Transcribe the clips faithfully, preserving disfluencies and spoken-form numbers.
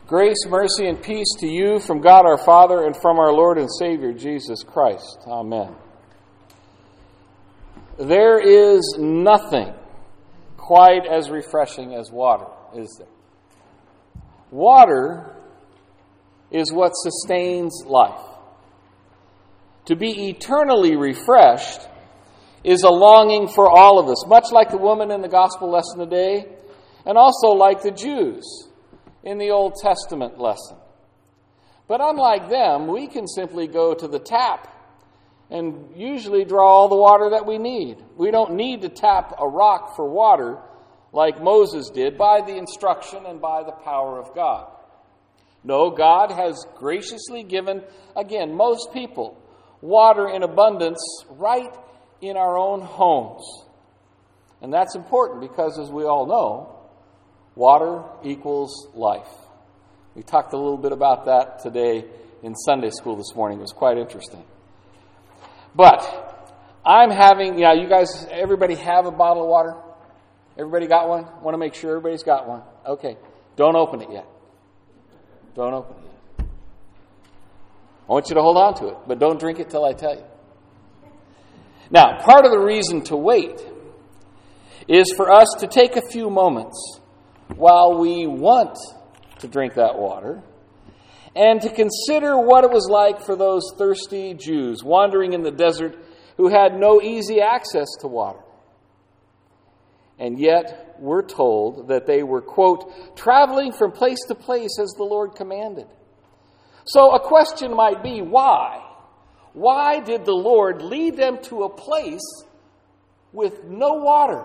Grace, mercy, and peace to you from God our Father and from our Lord and Savior, Jesus Christ. Amen. There is nothing quite as refreshing as water, is there? Water is what sustains life. To be eternally refreshed is a longing for all of us, much like the woman in the gospel lesson today, and also like the Jews in the Old Testament lesson. But unlike them, we can simply go to the tap and usually draw all the water that we need. We don't need to tap a rock for water like Moses did by the instruction and by the power of God. No, God has graciously given, again, most people water in abundance right in our own homes. And that's important because, as we all know, water equals life. We talked a little bit about that today in Sunday school this morning. It was quite interesting. But I'm having, yeah, you guys, everybody have a bottle of water? Everybody got one? Want to make sure everybody's got one? Okay. Don't open it yet. Don't open it yet. I want you to hold on to it, but don't drink it till I tell you. Now, part of the reason to wait is for us to take a few moments while we want to drink that water, and to consider what it was like for those thirsty Jews wandering in the desert who had no easy access to water. And yet, we're told that they were, quote, traveling from place to place as the Lord commanded. So a question might be, why? Why did the Lord lead them to a place with no water?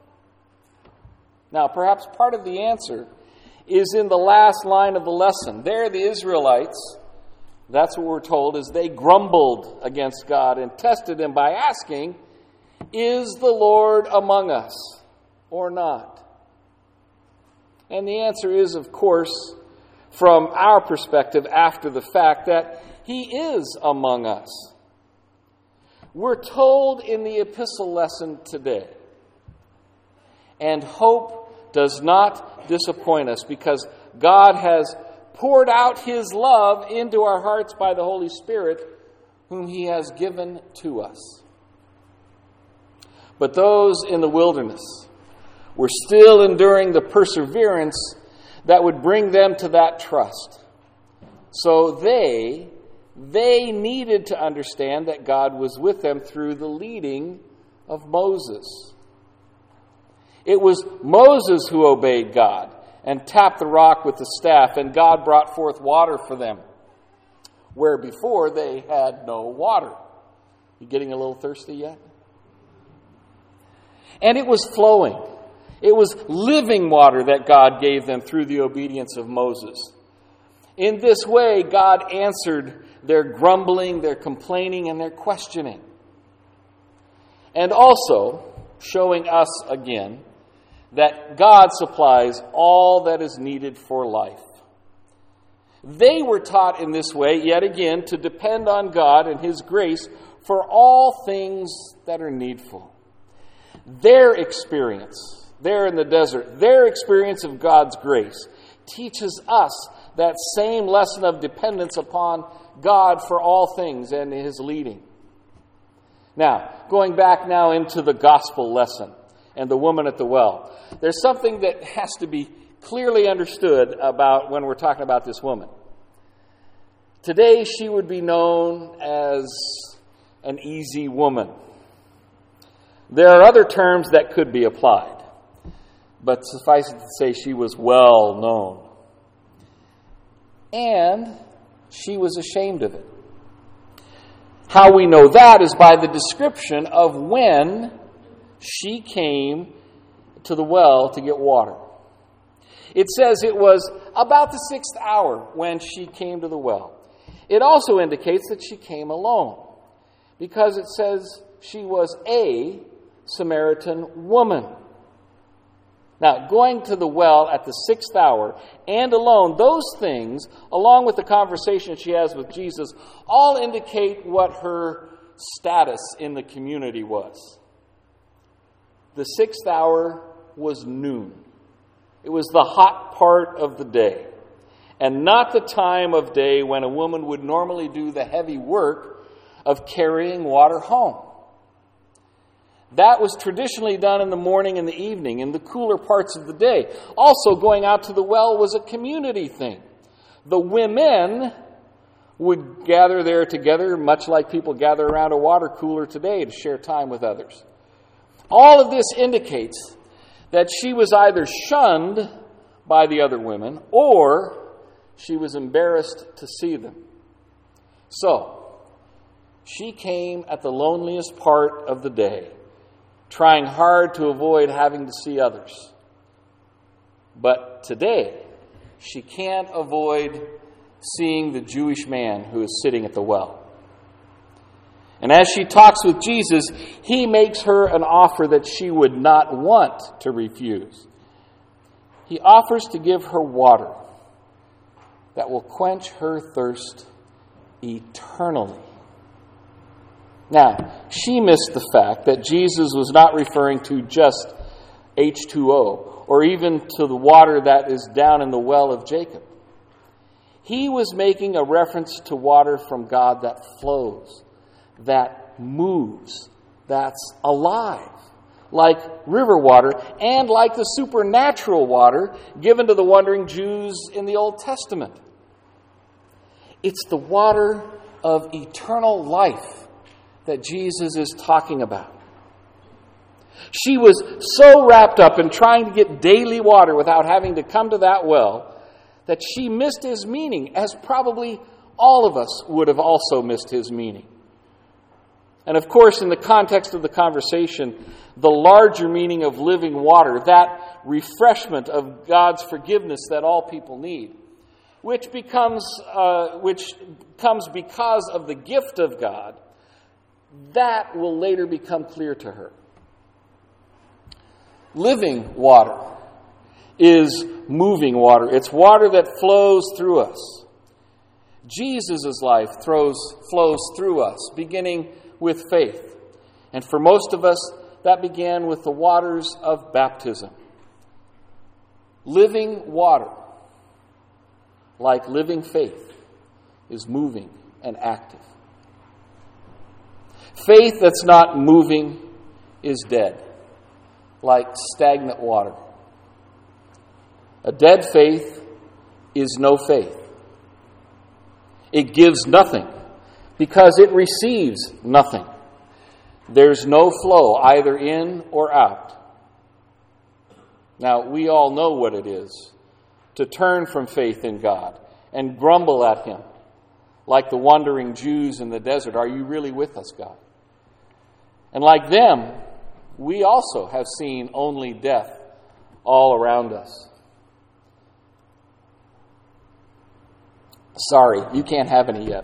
Now, perhaps part of the answer is in the last line of the lesson. There, the Israelites, that's what we're told, is they grumbled against God and tested Him by asking, is the Lord among us or not? And the answer is, of course, from our perspective after the fact, that He is among us. We're told in the epistle lesson today, and hope does not disappoint us because God has poured out His love into our hearts by the Holy Spirit, whom He has given to us. But those in the wilderness were still enduring the perseverance that would bring them to that trust. So they, they needed to understand that God was with them through the leading of Moses. It was Moses who obeyed God and tapped the rock with the staff, and God brought forth water for them, where before they had no water. You getting a little thirsty yet? And it was flowing. It was living water that God gave them through the obedience of Moses. In this way, God answered their grumbling, their complaining, and their questioning. And also, showing us again that God supplies all that is needed for life. They were taught in this way, yet again, to depend on God and His grace for all things that are needful. Their experience, there in the desert, their experience of God's grace teaches us that same lesson of dependence upon God for all things and His leading. Now, going back now into the gospel lesson and the woman at the well, there's something that has to be clearly understood about when we're talking about this woman. Today, she would be known as an easy woman. There are other terms that could be applied, but suffice it to say she was well known. And she was ashamed of it. How we know that is by the description of when she came to the well to get water. It says it was about the sixth hour when she came to the well. It also indicates that she came alone, because it says she was a Samaritan woman. Now, going to the well at the sixth hour and alone, those things, along with the conversation she has with Jesus, all indicate what her status in the community was. The sixth hour was noon. It was the hot part of the day. and not the time of day when a woman would normally do the heavy work of carrying water home. That was traditionally done in the morning and the evening, in the cooler parts of the day. Also, going out to the well was a community thing. The women would gather there together, much like people gather around a water cooler today to share time with others. All of this indicates that she was either shunned by the other women or she was embarrassed to see them. So, she came at the loneliest part of the day, trying hard to avoid having to see others. But today, she can't avoid seeing the Jewish man who is sitting at the well. And as she talks with Jesus, he makes her an offer that she would not want to refuse. He offers to give her water that will quench her thirst eternally. Now, she missed the fact that Jesus was not referring to just H two O or even to the water that is down in the well of Jacob. He was making a reference to water from God that flows, that moves, that's alive, like river water and like the supernatural water given to the wandering Jews in the Old Testament. It's the water of eternal life that Jesus is talking about. She was so wrapped up in trying to get daily water without having to come to that well that she missed his meaning, as probably all of us would have also missed his meaning. And of course, in the context of the conversation, the larger meaning of living water, that refreshment of God's forgiveness that all people need, which becomes, uh, which comes because of the gift of God, that will later become clear to her. Living water is moving water. It's water that flows through us. Jesus' life throws, flows through us, beginning with faith. And for most of us, that began with the waters of baptism. Living water, like living faith, is moving and active. Faith that's not moving is dead, like stagnant water. A dead faith is no faith. It gives nothing because it receives nothing. There's no flow either in or out. Now, we all know what it is to turn from faith in God and grumble at Him, like the wandering Jews in the desert. Are you really with us, God? And like them, we also have seen only death all around us. Sorry, you can't have any yet.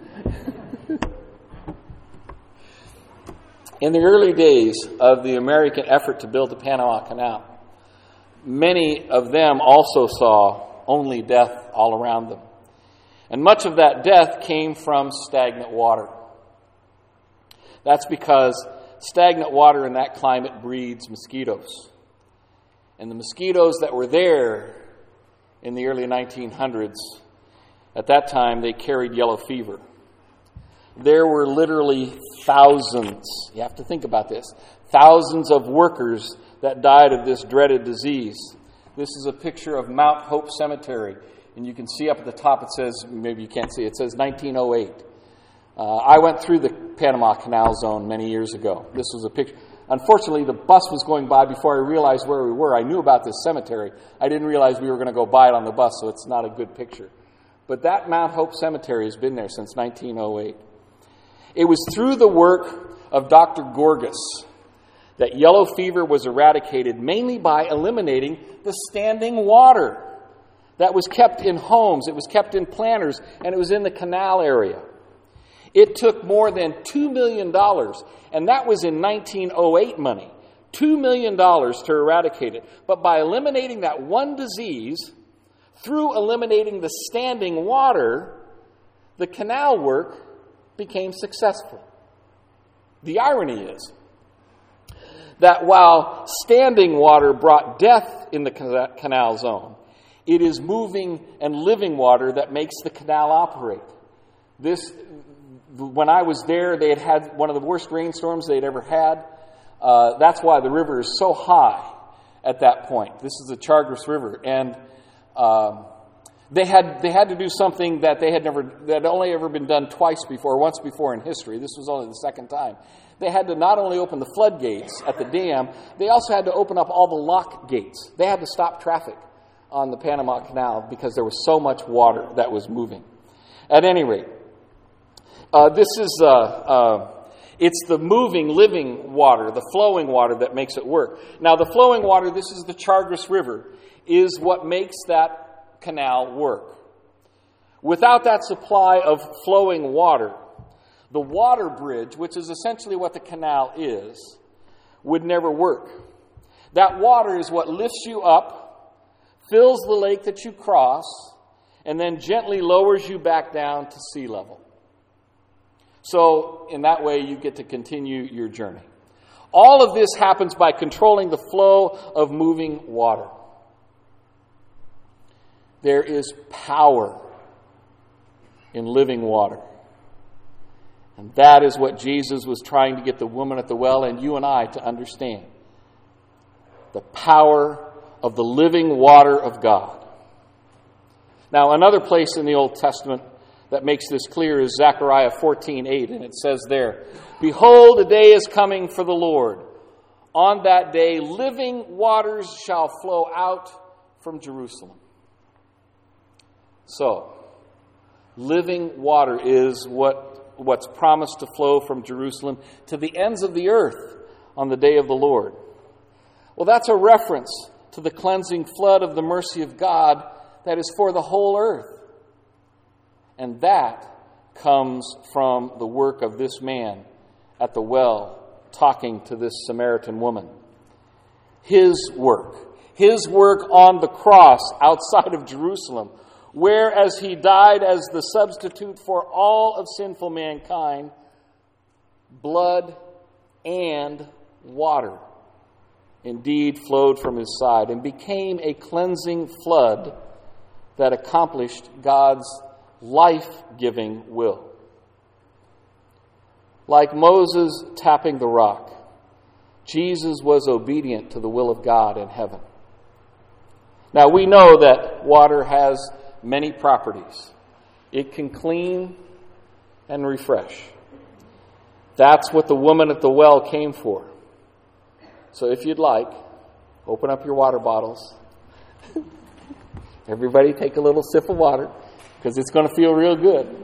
In the early days of the American effort to build the Panama Canal, many of them also saw only death all around them. And much of that death came from stagnant water. That's because stagnant water in that climate breeds mosquitoes. And the mosquitoes that were there in the early nineteen hundreds, at that time, they carried yellow fever. There were literally thousands, you have to think about this, thousands of workers that died of this dreaded disease. This is a picture of Mount Hope Cemetery. And you can see up at the top, it says, maybe you can't see, it says nineteen oh eight. Uh, I went through the Panama Canal Zone many years ago. This was a picture. Unfortunately, the bus was going by before I realized where we were. I knew about this cemetery. I didn't realize we were going to go by it on the bus, so it's not a good picture. But that Mount Hope Cemetery has been there since nineteen oh eight. It was through the work of Doctor Gorgas that yellow fever was eradicated, mainly by eliminating the standing water that was kept in homes, it was kept in planters, and it was in the canal area. It took more than two million dollars, and that was in nineteen oh eight money, two million dollars to eradicate it. But by eliminating that one disease, through eliminating the standing water, the canal work became successful. The irony is that while standing water brought death in the canal zone, It is moving and living water that makes the canal operate. This, when I was there, they had had one of the worst rainstorms they'd ever had. Uh, that's why the river is so high at that point. This is the Chagres River, and um, they had they had to do something that they had never that had only ever been done twice before, once before in history. This was only the second time. They had to not only open the floodgates at the dam, they also had to open up all the lock gates. They had to stop traffic on the Panama Canal because there was so much water that was moving. At any rate, uh, this is uh, uh, it's the moving, living water, the flowing water that makes it work. Now, the flowing water, this is the Chagres River, is what makes that canal work. Without that supply of flowing water, the water bridge, which is essentially what the canal is, would never work. That water is what lifts you up, fills the lake that you cross, and then gently lowers you back down to sea level. So, in that way, you get to continue your journey. All of this happens by controlling the flow of moving water. There is power in living water. And that is what Jesus was trying to get the woman at the well and you and I to understand. The power of the living water of God. Now, another place in the Old Testament that makes this clear is Zechariah fourteen eight, and it says there, "Behold, a day is coming for the Lord. On that day, living waters shall flow out from Jerusalem." So, living water is what, what's promised to flow from Jerusalem to the ends of the earth on the day of the Lord. Well, that's a reference to the cleansing flood of the mercy of God that is for the whole earth. And that comes from the work of this man at the well talking to this Samaritan woman. His work. His work on the cross outside of Jerusalem, where as he died as the substitute for all of sinful mankind, blood and water indeed flowed from his side and became a cleansing flood that accomplished God's life-giving will. Like Moses tapping the rock, Jesus was obedient to the will of God in heaven. Now, we know that water has many properties. It can clean and refresh. That's what the woman at the well came for. So if you'd like, open up your water bottles. Everybody take a little sip of water, because it's going to feel real good.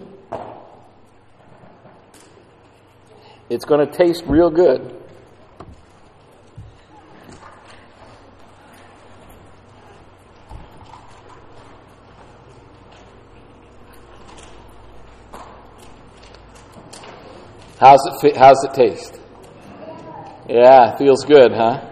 It's going to taste real good. How's it, how's it taste? Yeah, feels good, huh?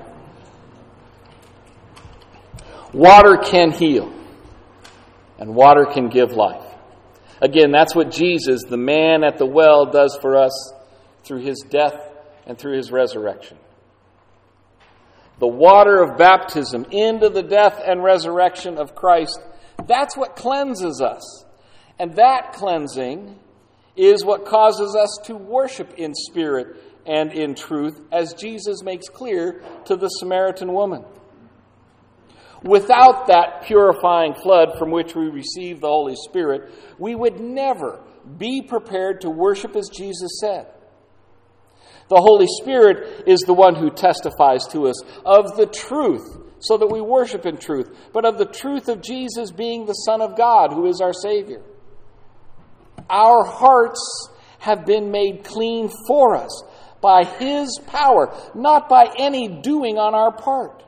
Water can heal. And water can give life. Again, that's what Jesus, the man at the well, does for us through his death and through his resurrection. The water of baptism into the death and resurrection of Christ, that's what cleanses us. And that cleansing is what causes us to worship in spirit and in truth, as Jesus makes clear to the Samaritan woman. Without that purifying flood from which we receive the Holy Spirit, we would never be prepared to worship as Jesus said. The Holy Spirit is the one who testifies to us of the truth, so that we worship in truth, but of the truth of Jesus being the Son of God, who is our Savior. Our hearts have been made clean for us by His power, not by any doing on our part.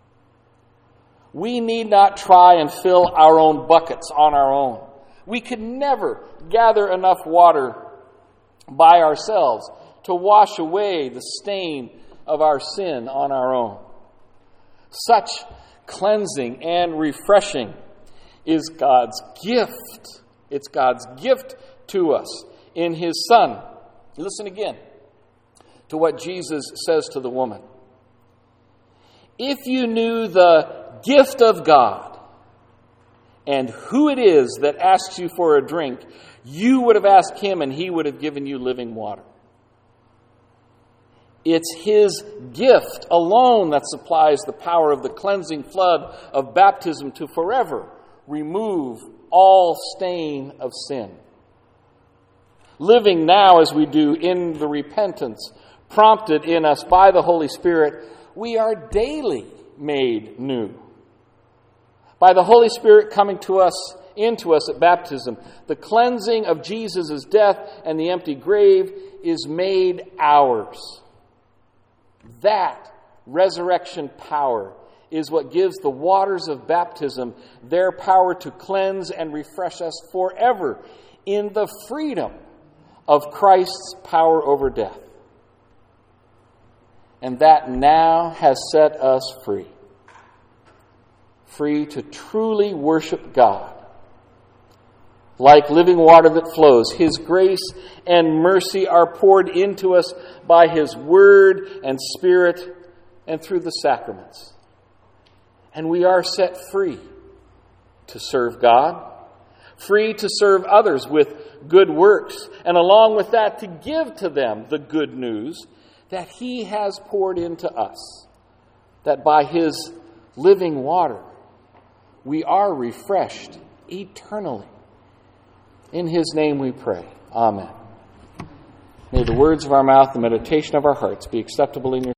We need not try and fill our own buckets on our own. We could never gather enough water by ourselves to wash away the stain of our sin on our own. Such cleansing and refreshing is God's gift. It's God's gift to us in His Son. Listen again to what Jesus says to the woman. If you knew the gift of God and who it is that asks you for a drink, you would have asked him and he would have given you living water. It's his gift alone that supplies the power of the cleansing flood of baptism to forever remove all stain of sin. Living now as we do in the repentance prompted in us by the Holy Spirit, we are daily made new. By the Holy Spirit coming to us, into us at baptism, the cleansing of Jesus' death and the empty grave is made ours. That resurrection power is what gives the waters of baptism their power to cleanse and refresh us forever in the freedom of Christ's power over death. And that now has set us free. Free to truly worship God. Like living water that flows, His grace and mercy are poured into us by His Word and Spirit and through the sacraments. And we are set free to serve God, free to serve others with good works, and along with that to give to them the good news that He has poured into us, that by His living water we are refreshed eternally. In His name we pray. Amen. May the words of our mouth and the meditation of our hearts be acceptable in your